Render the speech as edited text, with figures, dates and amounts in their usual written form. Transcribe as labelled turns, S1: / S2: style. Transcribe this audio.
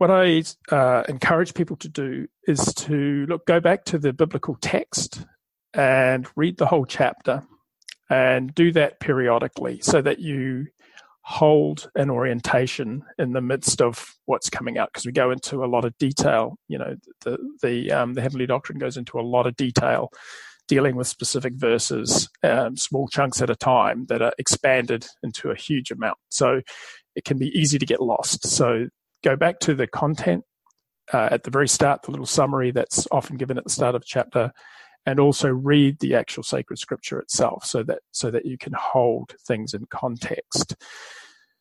S1: what I encourage people to do is to go back to the biblical text and read the whole chapter, and do that periodically so that you hold an orientation in the midst of what's coming out, because we go into a lot of detail. The Heavenly Doctrine goes into a lot of detail dealing with specific verses, small chunks at a time that are expanded into a huge amount. So it can be easy to get lost. So go back to the content at the very start, the little summary that's often given at the start of a chapter, and also read the actual sacred scripture itself so that you can hold things in context.